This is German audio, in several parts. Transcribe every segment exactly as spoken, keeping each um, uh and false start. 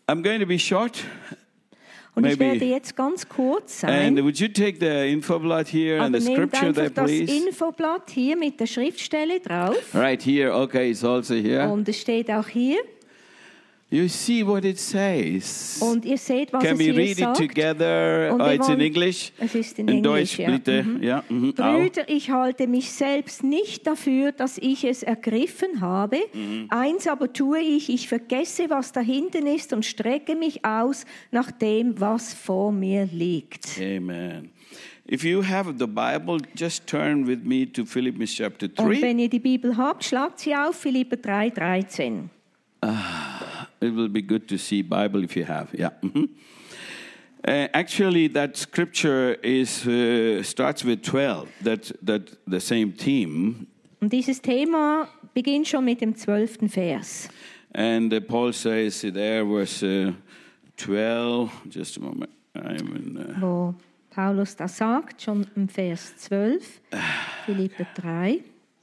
I'm going to be short. Und ich Maybe. werde jetzt ganz kurz sein. And would you take the infoblatt here and Aber the nehmt scripture there, einfach das please? Infoblatt hier mit der Schriftstelle drauf. Right here. Okay, it's also here. Und es steht auch hier. You see what it says. Und ihr seht, was Can es we hier read it sagt. together? Und Oh, wir it's in wollen- English. Es ist in, In Englisch, Deutsch, ja. bitte. Mhm. Ja. Mhm. Brüder, ich halte mich selbst nicht dafür, dass ich es ergriffen habe. Mhm. Eins aber tue ich, ich vergesse, was da hinten ist und strecke mich aus nach dem, was vor mir liegt. Amen. If you have the Bible, just turn with me to Philippians chapter Und three. wenn ihr die Bibel habt, schlagt sie auf, Philipper drei, dreizehn. It will be good to see Bible if you have. Yeah. Mhm. Uh, actually, that scripture is uh, starts with twelve. That that the same theme. Und dieses Thema beginnt schon mit dem zwölften Vers. And uh, Paul says there was uh, twelve. Just a moment. I'm in. Uh, Wo Paulus das sagt, schon im Vers zwölf, Philipper drei.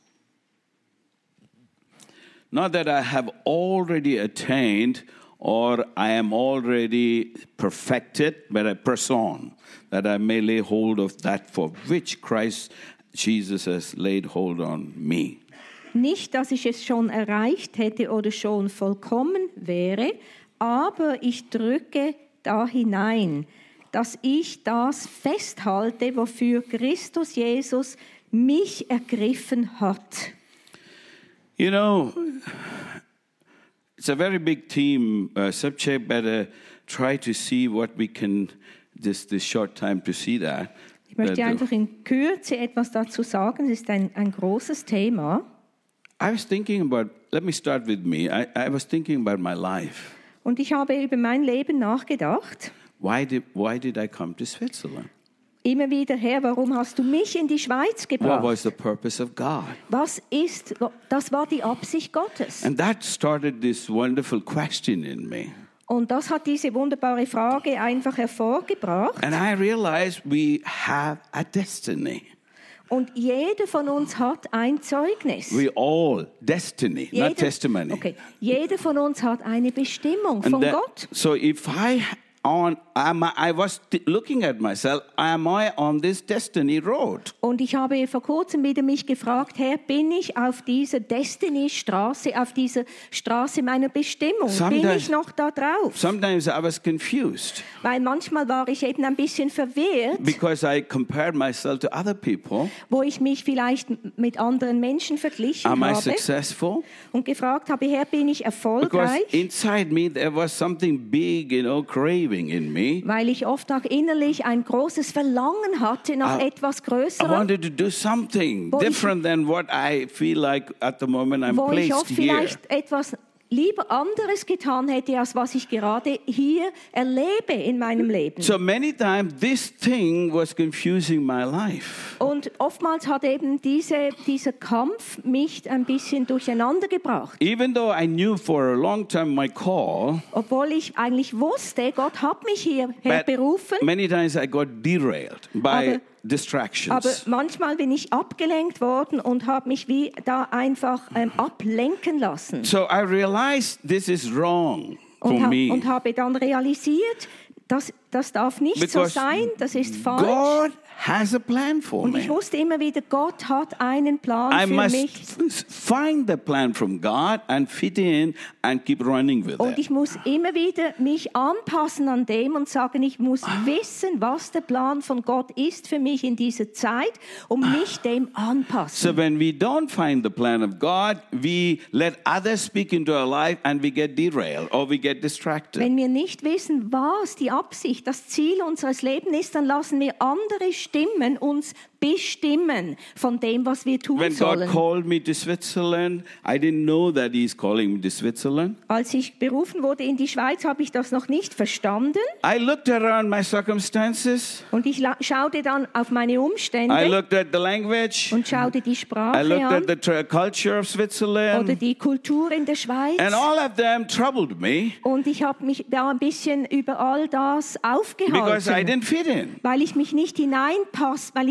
Not that I have already attained or I am already perfected, but a person, that I may lay hold of that for which Christ Jesus has laid hold on me. Nicht, dass ich es schon erreicht hätte oder schon vollkommen wäre, aber ich drücke da hinein, dass ich das festhalte, wofür Christus Jesus mich ergriffen hat. You know, it's a very big theme, uh, subject, but uh, try to see what we can, this, this short time to see that. Ich möchte But, uh, einfach in Kürze etwas dazu sagen. Es ist ein, ein großes Thema. I was thinking about, let me start with me. I, I was thinking about my life. Und ich habe über mein Leben nachgedacht. Why did, why did I come to Switzerland? Immer wieder, Herr, warum hast du mich in die Schweiz What gebracht? was the purpose of God? Was ist, das war die Absicht Gottes. And that started this wonderful question in me. Und das hat diese wunderbare Frage einfach hervorgebracht. And I realized we have a destiny. Und jeder von uns hat ein Zeugnis. We all, destiny, not testimony. Okay, jeder von uns hat eine Bestimmung And von that- Gott. So if I on, am I, I was t- looking at myself, am I on this destiny road? Und ich habe vor kurzem wieder mich gefragt, Herr, bin ich auf dieser Destiny-Straße, auf dieser Straße meiner Bestimmung? Bin Sometimes- ich noch da drauf? Sometimes I was confused Weil manchmal war ich eben ein bisschen verwirrt, because I compared myself to other people. wo ich mich vielleicht mit anderen Menschen verglichen Am I habe successful? und gefragt habe, Herr, bin ich Because erfolgreich? inside me there was something big, you know, craving in me. Weil ich oft auch innerlich ein großes Verlangen hatte nach I- etwas I Größerem, wanted to do something Wo ich- different than what I feel like at the moment I'm wo ich oft placed here. vielleicht etwas lieber anderes getan hätte, als was ich gerade hier erlebe in meinem Leben. So many times this thing was confusing my life. Und oftmals hat eben diese, dieser Kampf mich ein bisschen durcheinander gebracht. Even though I knew for a long time my call, Obwohl ich eigentlich wusste, Gott hat mich hierher but berufen, many times I got derailed by Aber- distractions. aber manchmal bin ich abgelenkt worden und habe mich wie da einfach ähm, ablenken lassen. So I realized this is wrong for Und, ha me. und habe dann realisiert, das, das darf nicht so Because sein, das ist falsch. God has a plan for Und ich me. wusste immer wieder, Gott hat einen Plan I für must mich. f- find the plan from God and fit in and keep running with Und it. ich muss immer wieder mich anpassen an dem und sagen, ich muss wissen, was der Plan von Gott ist für mich in dieser Zeit und mich dem anpassen. So when we don't find the plan of God, we let others speak into our life and we get derailed or we get distracted. Wenn wir nicht wissen, was die Absicht, das Ziel unseres Lebens ist, dann lassen wir andere Stimmen uns bestimmen von dem, was wir tun When God sollen. called me to Switzerland, I didn't know that He's calling me to Switzerland. Als ich berufen wurde in die Schweiz, habe ich das noch nicht verstanden. I looked around my circumstances. Und ich la- schaute dann auf meine I Umstände looked at the language. und schaute die I Sprache looked an at the tra- culture of oder Switzerland. die Kultur in der Schweiz. And all of them troubled me Und ich habe mich da ein bisschen über all das because I aufgehalten, didn't fit in. weil ich mich nicht hineinpass, weil ich nicht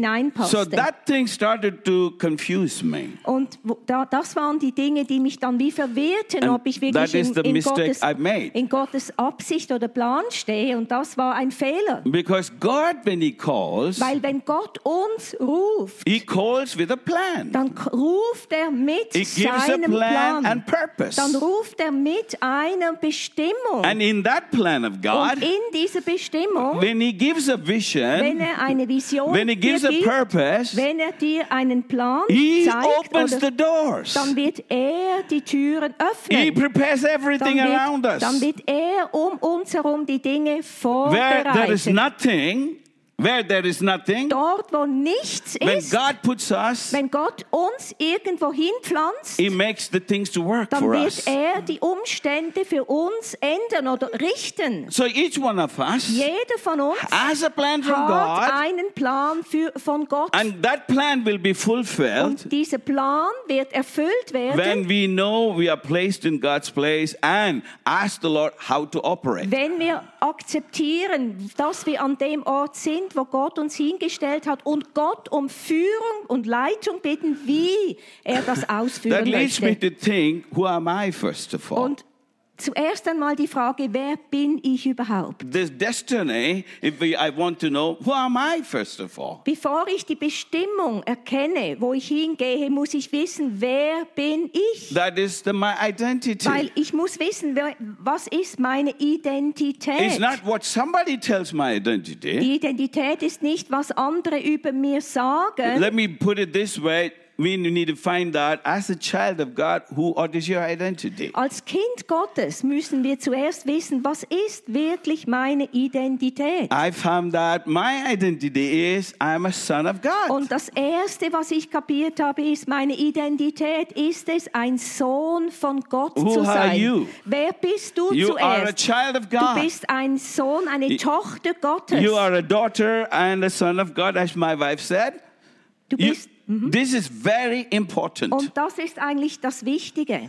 hineinpasste. So that thing started to confuse me. Und wo- da, das waren die Dinge, die mich dann wie verwirrten, And ob ich that wirklich is in, the in, mistake Gottes, I've made. in Gottes Absicht oder Plan stehe. Und das war ein Fehler. Because God, when He calls, Weil wenn Gott uns ruft, He calls with a plan. dann k- ruft er mit He gives a seinem plan Plan. and purpose. Dann ruft er mit einer Bestimmung. And in that plan of God, Und in dieser Bestimmung, when He gives a wenn vision, er eine Vision when He dir gives a gibt, purpose, wenn er dir einen Plan He zeigt, opens oder, the doors. dann wird er die Türen He öffnen. prepares Dann everything around wird, us. dann wird er um uns herum die Dinge Where there is vorbereiten. nothing, where there is nothing, Dort, wo nichts when ist, God puts us, wenn Gott uns irgendwo hinpflanzt, He makes the things to work dann for wird us. er die Umstände für uns ändern oder richten. So each one of us Jeder von uns has a plan from hat God, einen Plan für, von Gott. and that plan will be fulfilled Und dieser Plan wird erfüllt werden, when we know we are placed in God's place and ask the Lord how to operate. wenn wir akzeptieren, dass wir an dem Ort sind, wo Gott uns hingestellt hat und Gott um Führung und Leitung bitten, wie er das That ausführen leads me möchte. to think, who am I first of all? Und zuerst einmal die Frage, wer bin ich überhaupt? This destiny, if we, I want to know, who am I first of all? Bevor ich die Bestimmung erkenne, wo ich hingehe, muss ich wissen, wer bin ich? That is the, my identity. Weil ich muss wissen, wer, was ist meine Identität? It's not what somebody tells my identity. Die Identität ist nicht, was andere über mir sagen. Let me put it this way. We need to find out, as a child of God, who what is your identity? Als Kind Gottes müssen wir zuerst wissen, was ist wirklich meine Identität? I found out my identity is I'm a son of God. Und das Erste, was ich kapiert habe, ist, meine Identität ist es, ein Sohn von Gott Who zu are sein. you? Wer bist du You are a zuerst? child of Du God. bist ein Sohn, eine Tochter Gottes. You are a daughter and a son of God, as my wife said. Du You- bist, This is very important. und das ist eigentlich das Wichtige.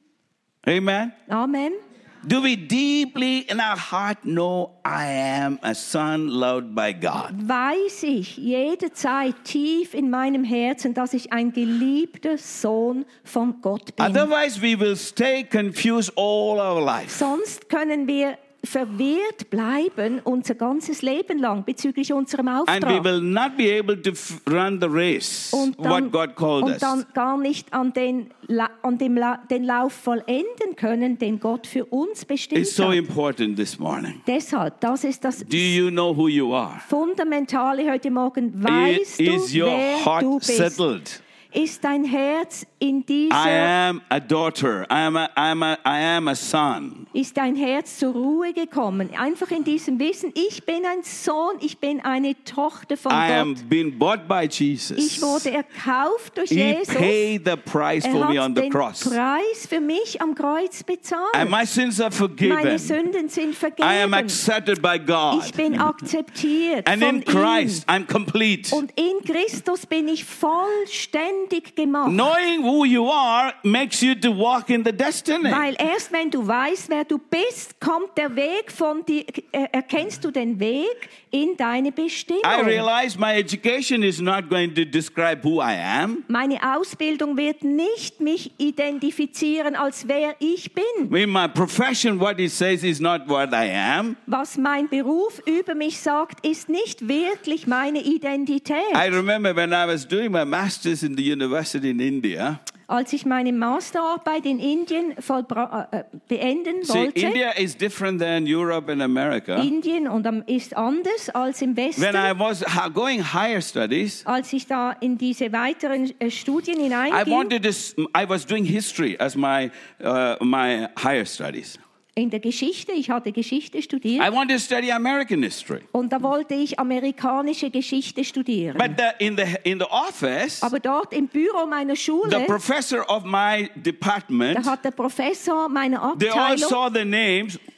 Amen. Amen. Do we deeply in our heart know I am a son loved by God? Weiß ich jederzeit tief in meinem Herzen, dass ich ein geliebter Sohn von Gott bin. Otherwise, we will stay confused all our life. Sonst können wir verwirrt bleiben unser ganzes Leben lang bezüglich unserem And we Auftrag. will not be able to f- run the race, Und dann, what God called und us. dann gar nicht an den, La- an dem La- den Lauf vollenden können, den Gott für uns bestimmt It's so hat. important this morning. Deshalb, das ist das Do you know who you are? Fundamentale heute Morgen. Weißt Is du, your wer du heart bist? settled? Ist dein Herz in I dieser, am a daughter. I am a, I am a, I am a son. ist dein Herz zur Ruhe gekommen? Einfach in diesem Wissen, ich bin ein Sohn, ich bin eine Tochter von I am Gott. being bought by Jesus. Ich wurde erkauft durch He Jesus. paid the price Er for me hat on the den cross. Preis für mich am Kreuz bezahlt. And my sins are forgiven. Meine Sünden sind vergeben. I am accepted by God. Ich bin akzeptiert And von in Christ, ihm. I'm complete. Und in Christus bin ich vollständig gemacht. Knowing who you are makes you to walk in the destiny. Weil erst wenn du weißt, wer du bist, kommt der Weg von dir, äh, erkennst du den Weg in deine Bestimmung. I realize my education is not going to describe who I am. Meine Ausbildung wird nicht mich identifizieren, als wer ich bin. In my profession, what it says is not what I am. Was mein Beruf über mich sagt, ist nicht wirklich meine Identität. I remember when I was doing my master's in the university in India. Als ich meine Masterarbeit in Indien vollbra- äh, beenden See, wollte, India is different than Europe and America. Indien und am- ist anders als im Westen. When I was ha- going higher studies, Als ich da in diese weiteren äh, Studien I hineinging, wanted to. s- I was doing history as my uh, my higher studies. in der Geschichte, ich hatte Geschichte studiert, I wanted to study American history. und da wollte ich amerikanische Geschichte studieren. But the, in the in the office, Aber dort im Büro meiner the Schule, professor of my da department, hat der Professor meiner they all Abteilung, saw the names.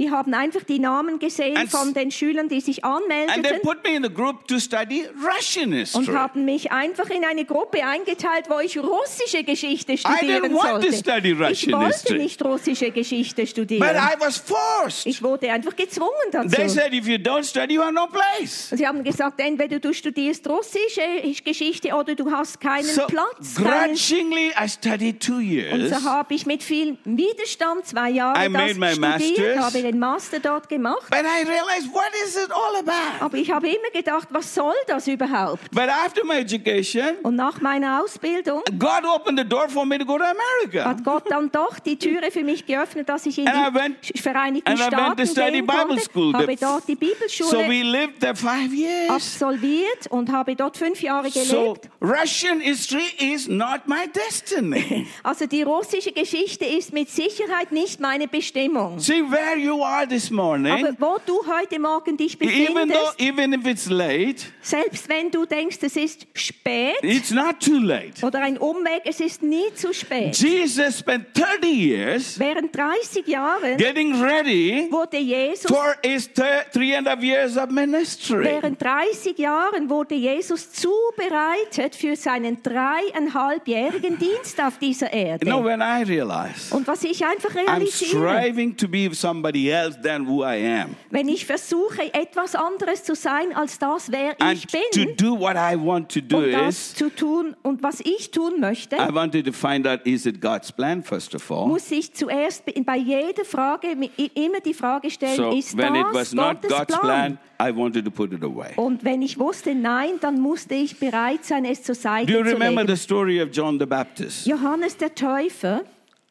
Die haben einfach die Namen gesehen And von den Schülern, die sich And they anmeldeten put me in the group to study Russian und history. haben mich einfach in eine Gruppe eingeteilt, wo ich russische Geschichte I studieren didn't want to sollte. study Ich Russian wollte history. nicht russische Geschichte But studieren. I was forced. Ich wurde einfach gezwungen They dazu. said, if you don't study, you have no place. Und sie haben gesagt, entweder du studierst russische Geschichte oder du hast keinen So Platz. Keinen. grudgingly, I studied two Und years. so habe ich mit viel Widerstand zwei Jahre I made my das studiert, masters. habe den Master dort gemacht. But I realized, what is it all about? Aber ich habe immer gedacht, was soll das überhaupt? But after my education, Und nach meiner Ausbildung God opened the door for me to go to America. hat Gott dann doch die Türe für mich geöffnet, dass ich in And I die went- Vereinigten and I went Staaten to study gehen Bible konnte, school. habe The- dort die So Bibelschule we lived there five years. absolviert und habe dort fünf Jahre So gelebt. Russian history is not my destiny. Also die russische Geschichte ist mit Sicherheit nicht meine Bestimmung. See where you are this Aber morning. wo du heute Morgen dich Even though, befindest, even if it's late, selbst wenn du denkst, es ist spät it's not too late. oder ein Umweg, es ist nie zu spät. Jesus spent thirty years Während dreißig Jahren getting ready wurde Jesus for his th- three and a half years of ministry. Während dreißig Jahren wurde Jesus zubereitet für seinen dreieinhalbjährigen Dienst auf dieser Erde. You know, when I realize Und was ich einfach I'm realisiere, striving to be somebody else than who I am, wenn ich versuche, etwas anderes zu sein als das, wer and ich to bin, do what I want to do und das is, zu tun und was ich tun möchte, I wanted to find out, is it God's plan, first of all? muss ich zuerst bei jeder Frage mi- immer die Frage stellen, So ist when it das was not Gottes God's Plan? plan, I wanted to put it away. Und wenn ich wusste, nein, dann musste ich bereit sein, es zur Seite Do you zu remember legen. the story of John the Baptist? Johannes der Täufer,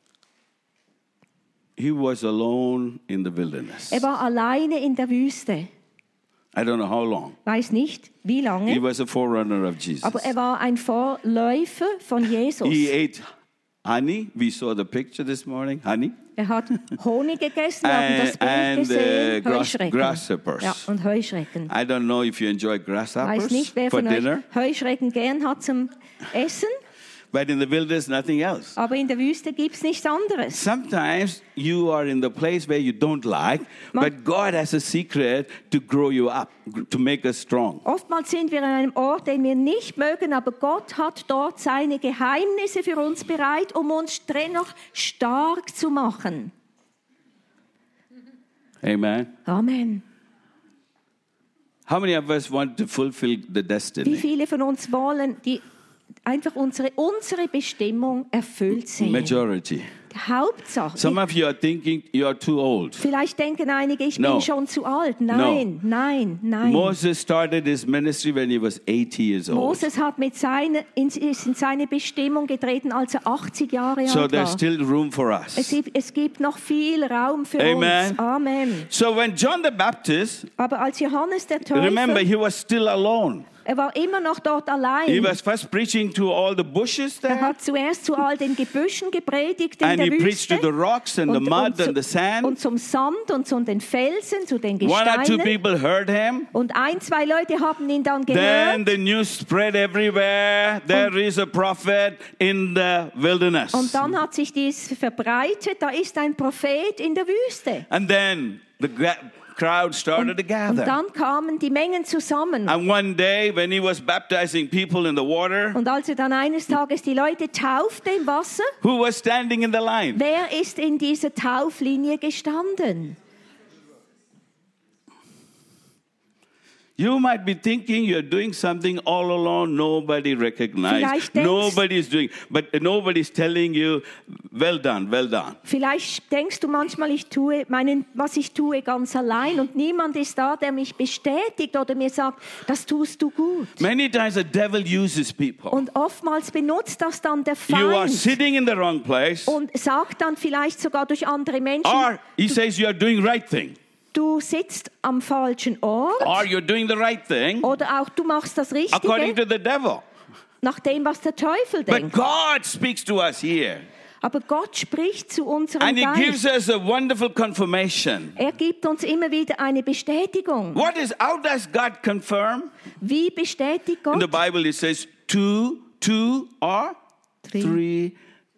He was alone in the wilderness. er war alleine in der Wüste. I don't know how long. Weiß nicht, wie He lange, was a forerunner of Jesus. aber er war ein Vorläufer von Jesus. He ate honey. We saw the picture this morning. Honey. Er hat Honig gegessen, wir haben das Bild And, gesehen, uh, grass- Heuschrecken. grasshoppers. Ja, und Heuschrecken. I don't know if you enjoy grasshoppers Weiß nicht, wer for von euch dinner, Heuschrecken gern hat zum Essen, but in the wilderness, nothing else. aber in der Wüste gibt es nichts anderes. Sometimes you are in the place where you don't like, Ma- but God has a secret to grow you up, to make us strong. Oftmals sind wir an einem Ort, den wir nicht mögen, aber Gott hat dort seine Geheimnisse für uns bereit, um uns dennoch stark zu machen. Amen. Amen. How many of us want to fulfill the Wie destiny? viele von uns wollen die einfach unsere, unsere Bestimmung erfüllt sehen? Majority. Die Hauptsache. Some of you are thinking you are too old. Vielleicht denken einige, ich No. bin schon zu alt. Nein, nein, nein. Moses started his ministry when he was eighty years old. Moses hat mit seiner, in, ist in seine Bestimmung getreten, als er achtzig Jahre So alt there's war. still room for Es us. gibt, es gibt noch viel Raum für Amen. uns. Amen. So when John the Baptist, Aber als Johannes der remember, Täufer, he was still alone. er war immer noch dort He allein. was first preaching to all the bushes Er there, hat zuerst zu all den Gebüschen gepredigt in and der he preached Wüste. to the rocks and the und, mud und, zu, and the sand. und zum Sand und zu den Felsen, zu den One or two Gesteinen. people heard him. Und ein, zwei Leute haben ihn dann Then gehört. the news spread everywhere. There is a prophet in the wilderness. Und dann hat sich dies verbreitet, da ist ein Prophet in der Wüste. And then the gra- crowd started to Und gather. dann kamen die Mengen zusammen. And one day, when he was baptizing people in the water, Und als er dann eines Tages die Leute taufte im Wasser, who was standing in the line? wer ist in dieser Tauflinie gestanden? You might be thinking you're doing something all alone, nobody recognized. Vielleicht denkst- Nobody's doing, but nobody's telling you, well done, well done. Vielleicht denkst du manchmal, ich tue meinen, was ich tue, ganz allein und niemand ist da, der mich bestätigt oder mir sagt, das tust du gut. Many times the devil uses people. Und oftmals benutzt das dann der You are Feind sitting in the wrong place, und sagt dann vielleicht sogar durch andere Menschen, or he says you are doing right thing, du sitzt am falschen Ort or you're doing the right thing oder auch du machst das according Richtige to the devil. nach dem, was der Teufel But denkt. God speaks to us here, Aber Gott spricht zu unserem and he gives Geist. us a wonderful confirmation. Er gibt uns immer wieder eine Bestätigung. What is, how does God confirm? Wie bestätigt In the Gott? Bible it says two, two or Three. three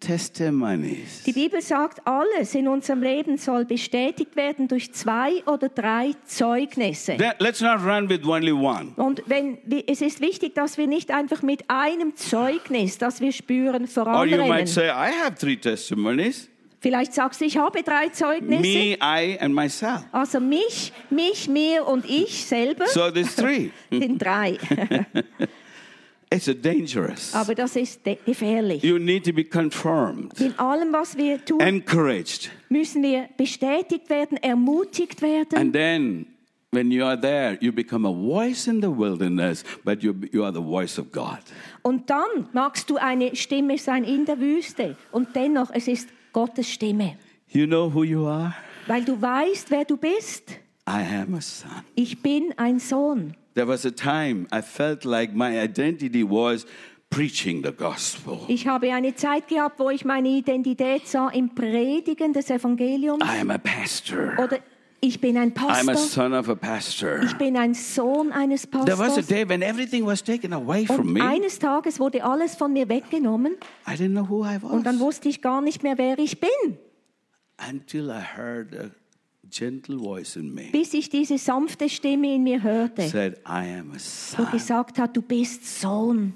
testimonies. Die Bibel sagt, alles in unserem Leben soll bestätigt werden durch zwei oder drei Zeugnisse. Then let's not run with only one. Und wenn, es ist wichtig, dass wir nicht einfach mit einem Zeugnis, das wir spüren, Or you might voranrennen. say, I have three testimonies. Vielleicht sagst du, ich habe drei Zeugnisse. Me, I, and myself. Also mich, mich, mir und ich selber So there's three. sind drei. It's a dangerous. Aber das ist de- gefährlich. You need to be confirmed, In allem, was wir tun, encouraged. müssen wir bestätigt werden, ermutigt werden. And then when you are there, you become a voice in the wilderness, but you, you are the voice of God. Und dann magst du eine Stimme sein in der Wüste. Und dennoch, es ist Gottes Stimme. You know who you are? Weil du weißt, wer du bist. I am a son. Ich bin ein Sohn. There was a time I felt like my identity was preaching the gospel. Ich habe eine Zeit gehabt, wo ich meine Identität sah im Predigen des Evangeliums. I am a pastor. Oder ich bin ein I'm a Pastor. son of a pastor. Ich bin ein Sohn eines There was a Pastors. day when everything was taken away from Und me. eines Tages wurde alles von mir weggenommen. I didn't know who I Und dann was wusste ich gar nicht mehr, wer ich bin. until I heard a gentle voice in me Bis ich diese sanfte Stimme in mir hörte, said, I am a wo son. gesagt hat, du bist Sohn.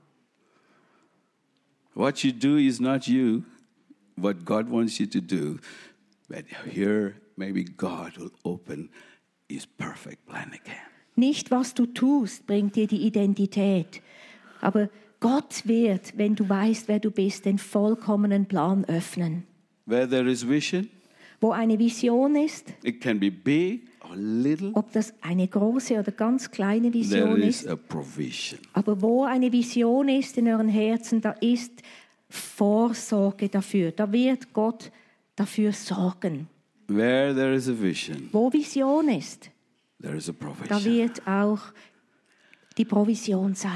What you do is not you, what God wants you to do. But here, maybe God will open His perfect plan again. Nicht, was du tust, bringt dir die Identität. Aber Gott wird, wenn du weißt, wer du bist, den vollkommenen Plan öffnen. Where there is vision, Wo eine Vision ist, it can be big or little. ob das eine große oder ganz kleine There Vision is ist, a provision. aber wo eine Vision ist in euren Herzen, da ist Vorsorge dafür. Da wird Gott dafür sorgen. Where there is a vision, Wo Vision ist, there is a da provision. wird auch die Provision sein.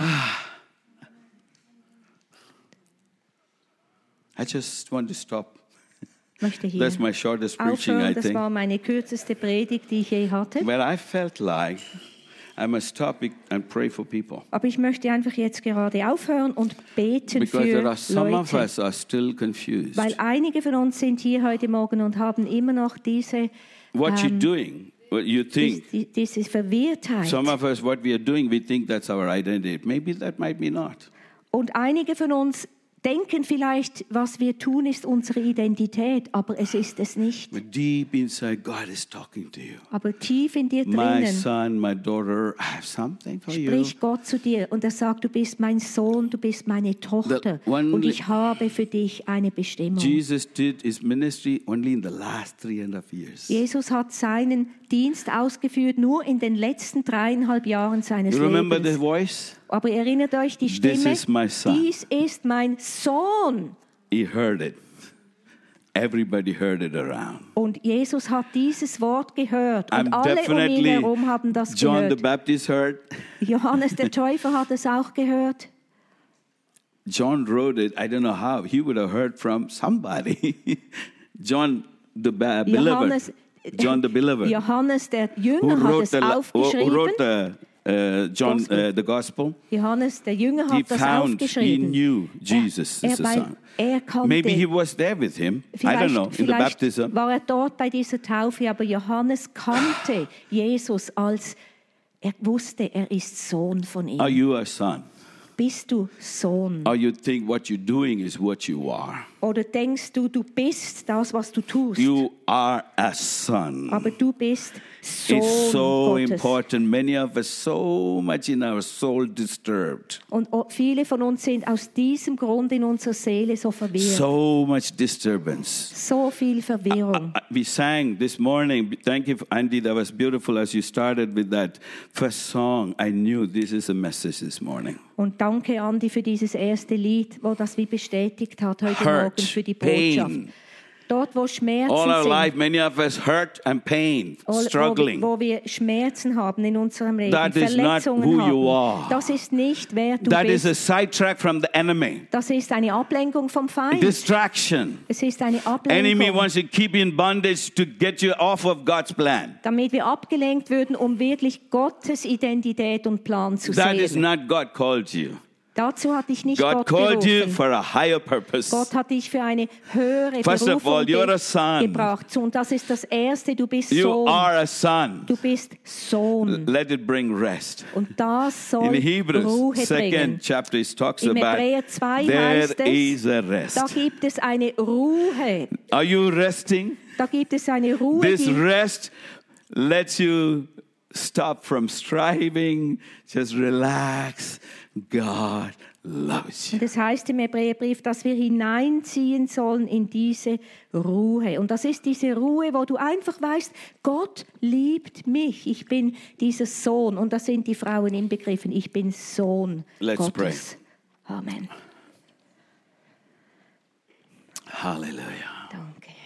I just want to stop. Ich möchte hier That's my shortest preaching, I aufhören. Das think. war meine kürzeste Predigt, die ich je hatte. But I felt like I must stop it and pray for people. Aber ich möchte einfach jetzt gerade aufhören und beten Because there are für some of Leute. us are still confused. Weil einige von uns sind hier heute Morgen und haben immer noch diese, What you're ähm, doing, what you think. die, diese Verwirrtheit. Some of us, what we are doing, we think that's our identity. Maybe that might be not. Und einige von uns denken vielleicht, was wir tun, ist unsere Identität, aber es ist es nicht. But deep inside, God is talking to you. Aber tief in dir My drinnen son, my daughter, I have something for you. spricht Gott zu dir und er sagt, du bist mein Sohn, du bist meine Tochter The one- und ich habe für dich eine Bestimmung. Jesus did his ministry only in the last three and a half years. Jesus hat seinen Dienst ausgeführt nur in den letzten dreieinhalb Jahren seines You remember the Lebens. voice? Aber erinnert euch die This Stimme, is my son. dies ist mein Sohn. He heard it. Everybody heard it around. Und Jesus hat dieses Wort gehört und I'm alle um ihn definitely herum haben das John the gehört. Baptist heard. Johannes der Täufer hat es auch gehört. John wrote it. I don't know how. He would have heard from somebody. John the ba- Johannes, Beloved. John the Beloved. Johannes der Who Jünger hat wrote es the, la- who, who aufgeschrieben. wrote the uh, John Gospel. uh, the Gospel? Johannes der Jünger He hat das found. He aufgeschrieben. knew Jesus er, is the weil Son. er kannte, Maybe he was there with him. I don't vielleicht, know. In the vielleicht baptism. war er dort bei dieser Taufe, aber Johannes kannte Jesus als, er wusste, er ist Sohn von ihm. Are you a son? Bist du Sohn? Or you think what you're doing is what you are? Oder denkst du, du bist das, was du tust? You are a son. Aber du bist Sohn It's so Gottes. important. Many of us so much in our soul disturbed. Und o- viele von uns sind aus diesem Grund in unserer Seele so verwirrt. So much disturbance. So viel Verwirrung. Uh, We sang this morning. Thank you, Andy. That was beautiful as you started with that first song. I knew this is a message this morning. Und danke, Andi, für dieses erste Lied, wo das wie bestätigt hat heute Hurt, Morgen für die Botschaft. pain. Dort, wo Schmerzen All our sind, life, many of us hurt and pain, all- struggling. Wo, wo wir Schmerzen haben in unserem Leben, That is not Verletzungen who haben, you are. das ist nicht, wer du That is bist. a sidetrack from the enemy. Das ist eine Ablenkung vom Feind. Distraction. Es ist eine Enemy Ablenkung, wants to keep you in bondage to get you off of God's plan. damit wir abgelenkt würden, um wirklich Gottes Identität und Plan zu That is sehen. not God called you. Dazu hat dich nicht God Gott called you berufen. for a higher purpose. Gott hat dich für eine höhere First of Berufung all, you're ge a son. gebraucht. Und das ist das Erste, du bist You Sohn. are a son. Du bist Sohn. Let it bring rest. Und das soll In Hebrews, Ruhe bringen. second chapter, it talks Im about Hebräer zwei there heißt es, is a rest. da gibt es eine Ruhe. Are you resting? Da gibt es eine Ruhe, This die rest lets you stop from striving. Just relax. God loves you. Und es heißt im Hebräerbrief, dass wir hineinziehen sollen in diese Ruhe. Und das ist diese Ruhe, wo du einfach weißt, Gott liebt mich. Ich bin dieser Sohn. Und da sind die Frauen inbegriffen. Ich bin Sohn Let's Gottes. Amen. Hallelujah. Danke.